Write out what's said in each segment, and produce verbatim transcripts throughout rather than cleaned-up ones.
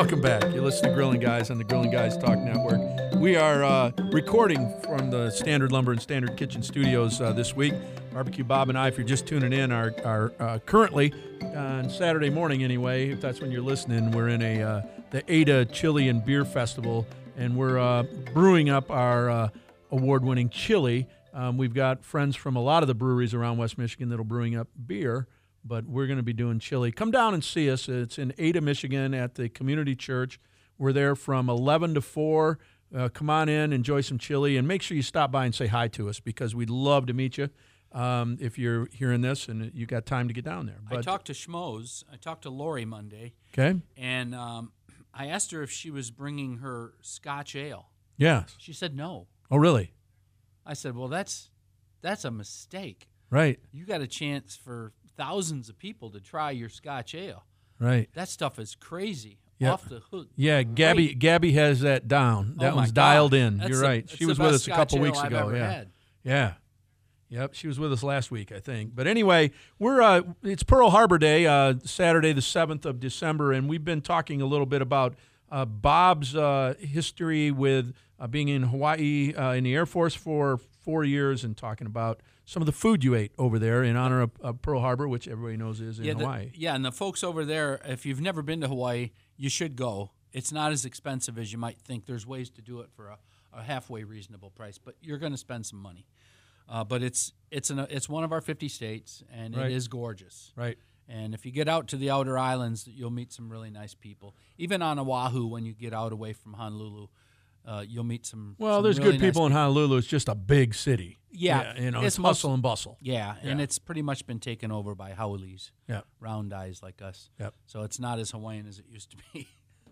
Welcome back. You're listening to Grilling Guys on the Grilling Guys Talk Network. We are uh, recording from the Standard Lumber and Standard Kitchen studios uh, this week. Barbecue Bob and I, if you're just tuning in, are, are uh, currently on Saturday morning anyway, if that's when you're listening, we're in a uh, the Ada Chili and Beer Festival, and we're uh, brewing up our uh, award-winning chili. Um, we've got friends from a lot of the breweries around West Michigan that'll brewing up beer, but we're going to be doing chili. Come down and see us. It's in Ada, Michigan at the Community Church. We're there from eleven to four. Uh, come on in, enjoy some chili, and make sure you stop by and say hi to us because we'd love to meet you um, if you're hearing this and you got time to get down there. But, I talked to Schmoes. I talked to Lori Monday. Okay. And um, I asked her if she was bringing her Scotch ale. Yes. She said no. Oh, really? I said, well, that's that's a mistake. Right. You got a chance for thousands of people to try your Scotch ale. Right. That stuff is crazy. Yep. Off the hook. Yeah, Gabby Great. Gabby has that down. That oh one's my dialed gosh. in. That's You're the, right. She was the with best us a couple Scotch weeks ale ago. I've ever yeah. had. Yeah. Yep, she was with us last week, I think. But anyway, we're uh, it's Pearl Harbor Day, uh, Saturday the seventh of December, and we've been talking a little bit about uh, Bob's uh, history with uh, being in Hawaii uh, in the Air Force for four years and talking about some of the food you ate over there in honor of, of Pearl Harbor, which everybody knows is in yeah, the, Hawaii. Yeah, and the folks over there, if you've never been to Hawaii, you should go. It's not as expensive as you might think. There's ways to do it for a, a halfway reasonable price, but you're going to spend some money. Uh, but it's it's an it's one of our fifty states, and Right. it is gorgeous. Right. And if you get out to the outer islands, you'll meet some really nice people. Even on Oahu, when you get out away from Honolulu, uh, you'll meet some. Well, some there's really good people nice in Honolulu. It's just a big city. Yeah, you know, it's it's, hustle most- and bustle. Yeah, and Yeah. it's pretty much been taken over by haoles, Yeah. round eyes like us. Yep. So it's not as Hawaiian as it used to be.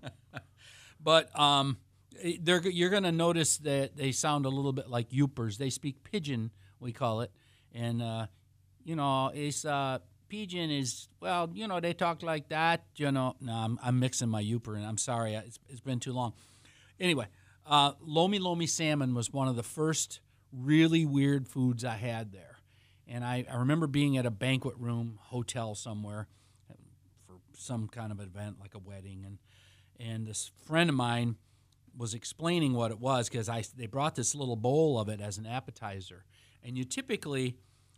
But um, they're you're going to notice that they sound a little bit like Yoopers. They speak pidgin, we call it, and uh, you know, it's uh, pidgin is well, you know, they talk like that. You know, no, I'm, I'm mixing my Yooper, and I'm sorry, it's, it's been too long. Anyway, uh, lomi lomi salmon was one of the first really weird foods I had there, and I, I remember being at a banquet room hotel somewhere for some kind of event like a wedding, and and this friend of mine was explaining what it was because I they brought this little bowl of it as an appetizer, and you typically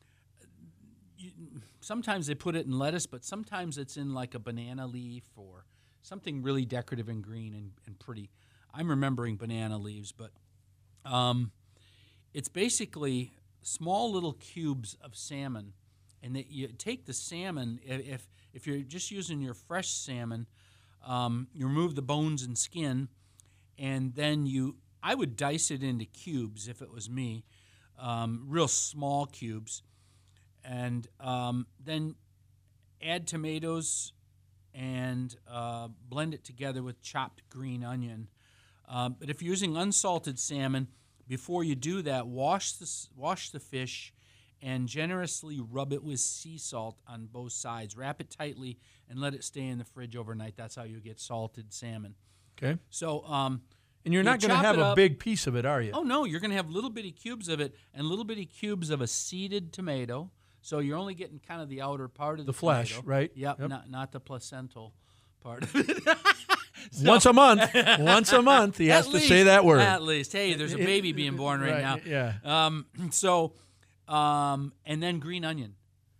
you, sometimes they put it in lettuce, but sometimes it's in like a banana leaf or something really decorative and green and, and pretty. I'm remembering banana leaves, but um, it's basically small little cubes of salmon, and that you take the salmon. If if you're just using your fresh salmon, um, you remove the bones and skin, and then you. I would dice it into cubes if it was me, um, real small cubes, and um, then add tomatoes and uh, blend it together with chopped green onion. Um, but if you're using unsalted salmon, before you do that, wash the wash the fish and generously rub it with sea salt on both sides. Wrap it tightly and let it stay in the fridge overnight. That's how you get salted salmon. Okay. So, um, And you're you not going to chop have it a up- big piece of it, are you? Oh, no, you're going to have little bitty cubes of it and little bitty cubes of a seeded tomato. So you're only getting kind of the outer part of the, The flesh, tomato. right? Yep, Yep. Not, not the placental part of it. So- Once a month. Once a month. He has At to least- say that word. At least. Hey, there's a baby being born right, now. Yeah. Um, so, um, and then green onion.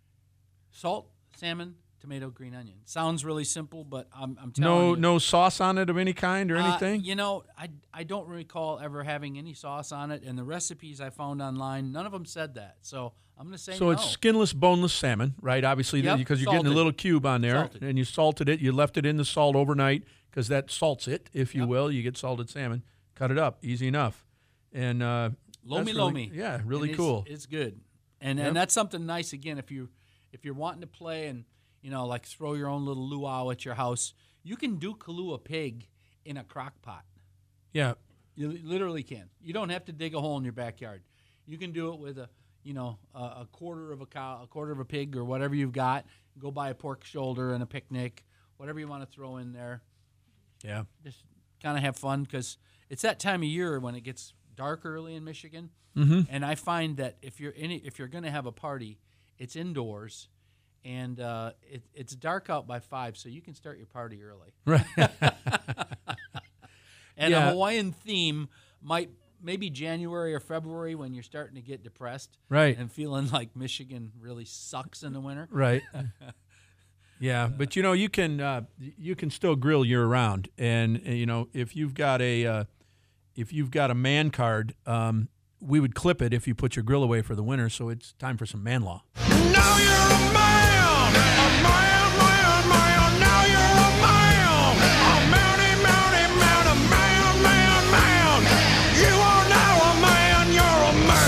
Salt, salmon, tomato, green onion. Sounds really simple, but I'm, I'm telling No, you. no sauce on it of any kind or Uh, anything. you know, I, I don't recall ever having any sauce on it, and the recipes I found online, none of them said that. So I'm going to say So no. it's skinless, boneless salmon, right? Obviously, Yep, because you're getting a salted. little cube on there, Salted. and you salted it. You left it in the salt overnight because that salts it, if you Yep. will. You get salted salmon. Cut it up, easy enough. And uh, Lomi that's lomi. really, yeah, really And it's- cool. It's good, and Yep. and that's something nice. Again, if you if you're wanting to play and you know like throw your own little luau at your house, you can do Kahlua pig in a crock pot. Yeah, You li- literally can. You don't have to dig a hole in your backyard. You can do it with a you know a, a quarter of a cow, a quarter of a pig, or whatever you've got. Go buy a pork shoulder and a picnic, whatever you want to throw in there. yeah. Just kind of have fun because it's that time of year when it gets dark early in Michigan, Mm-hmm. and I find that if you're any if you're going to have a party, it's indoors, and uh, it, it's dark out by five, so you can start your party early. Right. And Yeah. a Hawaiian theme might maybe January or February when you're starting to get depressed, Right. and feeling like Michigan really sucks in the winter. Right. Yeah, but you know you can uh, you can still grill year round, and uh, you know if you've got a uh, if you've got a man card, um, we would clip it if you put your grill away for the winter. So it's time for some man law. Now you're a man, a man, man, man. Now you're a man, a manny, manny, man, a man, man, man. You are now a man, you're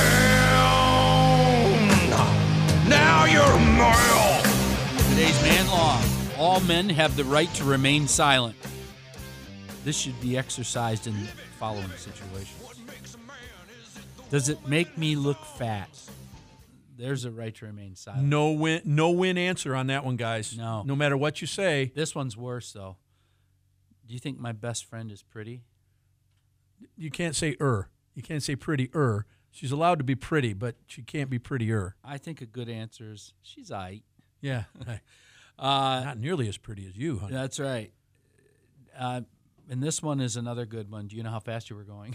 a man. Now you're a man. Today's man law: all men have the right to remain silent. This should be exercised in the following situations. Does it make me look fat? There's a right to remain silent. No win, no win answer on that one, guys. No. No matter what you say, This one's worse, though. Do you think my best friend is pretty? you can't say er. You can't say pretty er. She's allowed to be pretty, but she can't be prettier. I think a good answer is she's aight. Yeah, Uh, not nearly as pretty as you, honey. that's right. Uh, and this one is another good one. Do you know how fast you were going?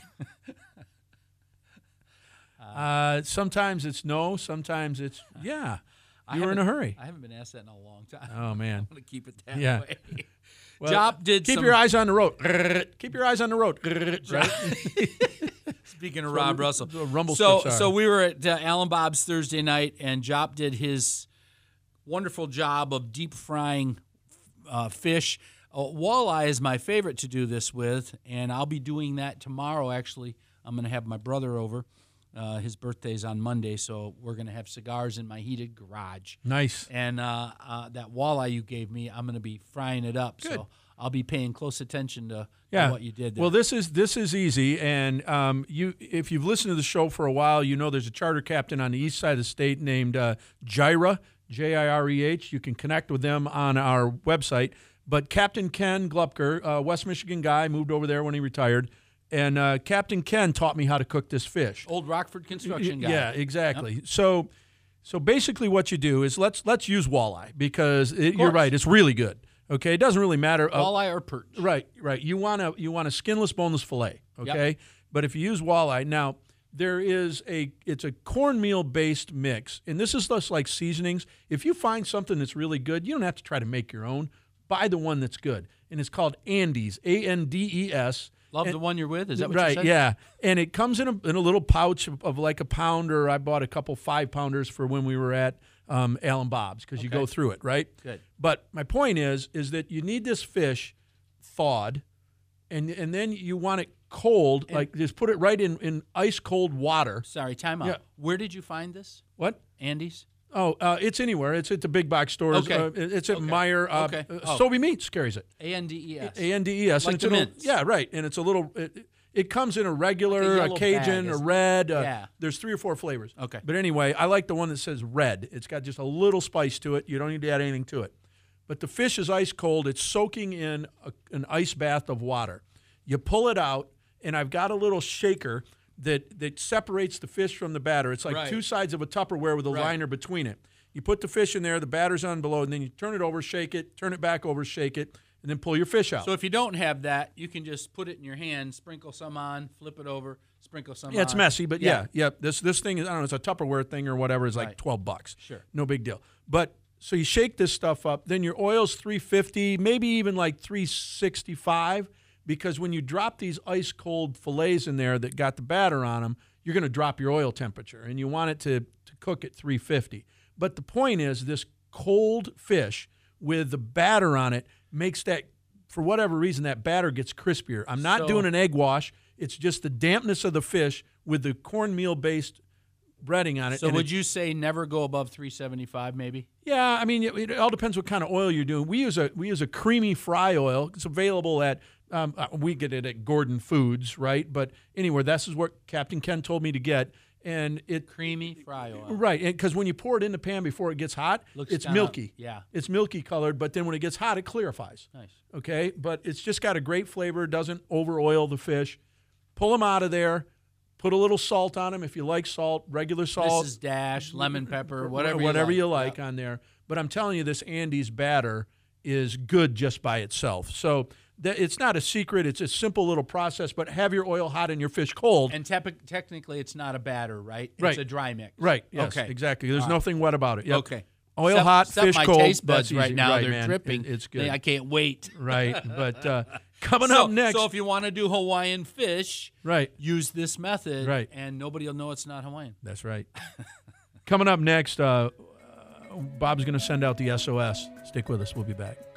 Uh, sometimes it's no, sometimes it's yeah. I You were in a haven't- hurry. I haven't been asked that in a long time. Oh man. I'm going to keep it that Yeah. way. Well, Jop did keep some, your eyes on the road. Keep your eyes on the road. Right? Speaking of Rob Russell. the rumble so, strips are. so we were at uh, Alan Bob's Thursday night, and Jop did his wonderful job of deep frying uh, fish. Uh, walleye is my favorite to do this with, and I'll be doing that tomorrow, actually. I'm going to have my brother over. Uh, his birthday's on Monday, so we're going to have cigars in my heated garage. Nice. And uh, uh, that walleye you gave me, I'm going to be frying it up. Good. So I'll be paying close attention to, to Yeah. what you did there. Well, this is this is easy, and um, you if you've listened to the show for a while, you know there's a charter captain on the east side of the state named uh, Jireh, J I R E H. You can connect with them on our website. But Captain Ken Glupker, uh, West Michigan guy, moved over there when he retired, and uh, Captain Ken taught me how to cook this fish. Old Rockford construction guy. Yeah, exactly. So, so basically, what you do is let's let's use walleye because it, you're course. right. It's really good. Okay, it doesn't really matter. Uh, Walleye or perch. Right, right. You want to you want a skinless, boneless fillet. Okay, but if you use walleye, now there is a it's a cornmeal based mix, and this is just like seasonings. If you find something that's really good, you don't have to try to make your own. Buy the one that's good, and it's called Andes, A N D E S. Love And- the one you're with? Is that what right, you said? yeah. And it comes in a, in a little pouch of, of like a pound, or I bought a couple five pounders for when we were at um, Alan Bob's because you Okay. go through it, right? Good. But my point is, is that you need this fish thawed, and and then you want it cold, like just put it right in, in ice cold water. Sorry, time out. Yeah. Where did you find this? What? Andy's? Oh, uh, it's anywhere. It's at the big box stores. Okay. Uh, it's at Okay. Meyer. Uh, Okay. uh, Oh. Sobe Meats carries it. A N D E S. A N D E S. Like and it's the a little- mints. Yeah, right. And it's a little. It, it comes in a regular, Like a a, yellow Cajun, bag, a isn't it? red. Uh, Yeah. There's three or four flavors. Okay. But anyway, I like the one that says red. It's got just a little spice to it. You don't need to add anything to it. But the fish is ice cold. It's soaking in a, an ice bath of water. You pull it out, and I've got a little shaker that that separates the fish from the batter. It's like Right. two sides of a Tupperware with a Right. liner between it. You put the fish in there, the batter's on below, and then you turn it over, shake it, turn it back over, shake it, and then pull your fish out. So if you don't have that, you can just put it in your hand, sprinkle some on, flip it over, sprinkle some Yeah, on. it's messy, but yeah, yeah. This this thing is I don't know, it's a Tupperware thing or whatever. Is like Right. twelve bucks. Sure. No big deal. But so you shake this stuff up. Then your oil's three fifty, maybe even like three sixty five, because when you drop these ice cold fillets in there that got the batter on them, you're going to drop your oil temperature, and you want it to to cook at three fifty. But the point is, this cold fish with the batter on it makes that, for whatever reason, that batter gets crispier. I'm not So- doing an egg wash. It's just the dampness of the fish with the cornmeal-based breading on it. So And would it- you say never go above three seventy-five maybe? Yeah, I mean, it, it all depends what kind of oil you're doing. We use a we use a creamy fry oil. It's available at um, uh, we get it at Gordon Foods, right? But anyway, this is what Captain Ken told me to get, and it Creamy fry oil. right because when you pour it in the pan before it gets hot, Looks it's kinda- milky. yeah. it's milky colored. But then when it gets hot, it clarifies. Nice. Okay, but it's just got a great flavor. Doesn't over oil the fish. Pull them out of there. Put a little salt on them if you like salt, regular salt. Missus Dash, lemon pepper, whatever, whatever you you like, like on there. But I'm telling you, this Andy's batter is good just by itself. So th- it's not a secret. It's a simple little process, but have your oil hot and your fish cold. And tep- technically, it's not a batter, right? It's Right. a dry mix. Right, yes, Okay. exactly. There's All right. nothing wet about it. Yep. Okay. Oil Except- hot, except fish my cold. taste buds that's right easy. now, Right, they're man. dripping. It- it's good. I can't wait. Right, but uh, coming so, up next. So if you want to do Hawaiian fish, right, use this method, Right. and nobody will know it's not Hawaiian. that's right. Coming up next, uh, uh, Bob's going to send out the S O S. Stick with us. We'll be back.